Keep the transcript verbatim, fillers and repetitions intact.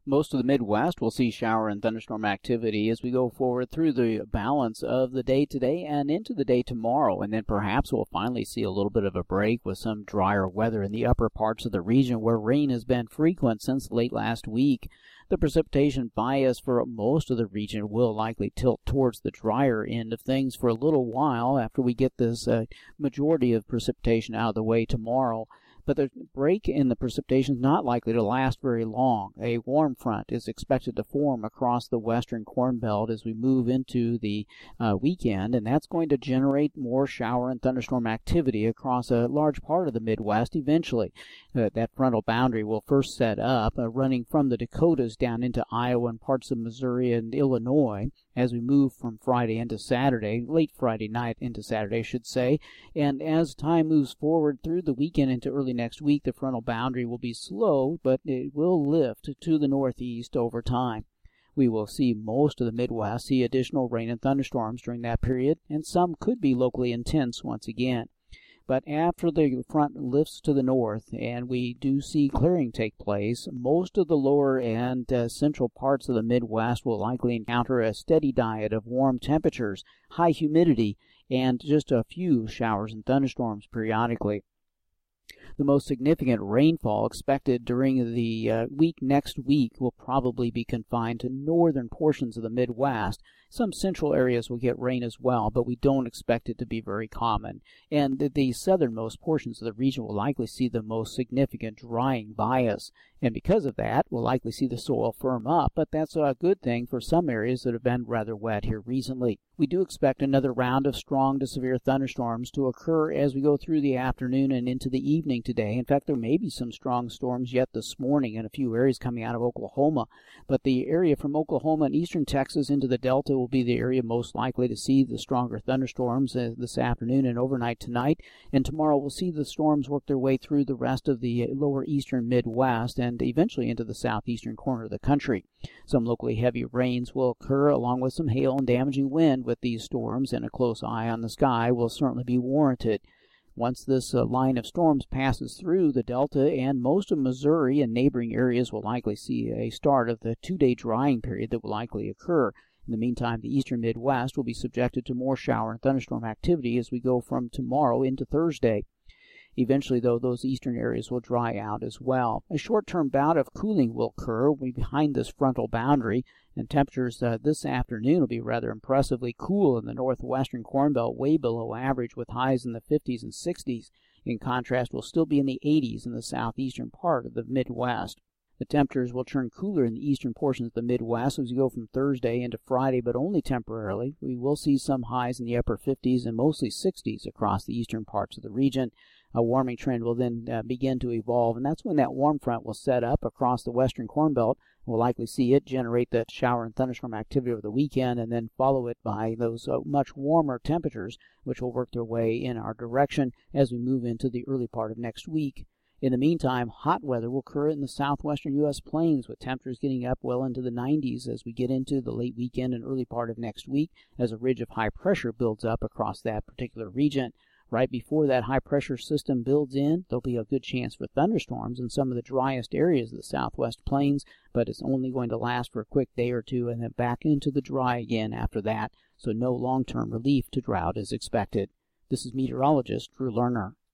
Most of the Midwest will see shower and thunderstorm activity as we go forward through the balance of the day today and into the day tomorrow. And then perhaps we'll finally see a little bit of a break with some drier weather in the upper parts of the region where rain has been frequent since late last week. The precipitation bias for most of the region will likely tilt towards the drier end of things for a little while after we get this uh, majority of precipitation out of the way tomorrow. But the break in the precipitation is not likely to last very long. A warm front is expected to form across the western Corn Belt as we move into the uh, weekend, and that's going to generate more shower and thunderstorm activity across a large part of the Midwest eventually. Uh, that frontal boundary will first set up, uh, running from the Dakotas down into Iowa and parts of Missouri and Illinois as we move from Friday into Saturday, late Friday night into Saturday, I should say. And as time moves forward through the weekend into early next week, the frontal boundary will be slow, but it will lift to the northeast over time. We will see most of the Midwest see additional rain and thunderstorms during that period, and some could be locally intense once again. But after the front lifts to the north and we do see clearing take place, most of the lower and uh, central parts of the Midwest will likely encounter a steady diet of warm temperatures, high humidity, and just a few showers and thunderstorms periodically. The most significant rainfall expected during the uh, week next week will probably be confined to northern portions of the Midwest. Some central areas will get rain as well, but we don't expect it to be very common. And the, the southernmost portions of the region will likely see the most significant drying bias. And because of that, we'll likely see the soil firm up, but that's a good thing for some areas that have been rather wet here recently. We do expect another round of strong to severe thunderstorms to occur as we go through the afternoon and into the evening today. In fact, there may be some strong storms yet this morning in a few areas coming out of Oklahoma, but the area from Oklahoma and eastern Texas into the Delta will be the area most likely to see the stronger thunderstorms uh, this afternoon and overnight tonight. And tomorrow we'll see the storms work their way through the rest of the lower eastern Midwest and eventually into the southeastern corner of the country. Some locally heavy rains will occur along with some hail and damaging wind with these storms, and a close eye on the sky will certainly be warranted. Once this uh, line of storms passes through the Delta and most of Missouri and neighboring areas will likely see a start of the two-day drying period that will likely occur. In the meantime, the eastern Midwest will be subjected to more shower and thunderstorm activity as we go from tomorrow into Thursday. Eventually, though, those eastern areas will dry out as well. A short-term bout of cooling will occur behind this frontal boundary, and temperatures uh, this afternoon will be rather impressively cool in the northwestern Corn Belt, way below average with highs in the fifties and sixties. In contrast, we'll still be in the eighties in the southeastern part of the Midwest. The temperatures will turn cooler in the eastern portions of the Midwest as we go from Thursday into Friday, but only temporarily. We will see some highs in the upper fifties and mostly sixties across the eastern parts of the region. A warming trend will then uh, begin to evolve, and that's when that warm front will set up across the western Corn Belt. We'll likely see it generate that shower and thunderstorm activity over the weekend and then follow it by those uh, much warmer temperatures, which will work their way in our direction as we move into the early part of next week. In the meantime, hot weather will occur in the southwestern U S plains with temperatures getting up well into the nineties as we get into the late weekend and early part of next week as a ridge of high pressure builds up across that particular region. Right before that high pressure system builds in, there'll be a good chance for thunderstorms in some of the driest areas of the southwest plains, but it's only going to last for a quick day or two and then back into the dry again after that, so no long-term relief to drought is expected. This is meteorologist Drew Lerner.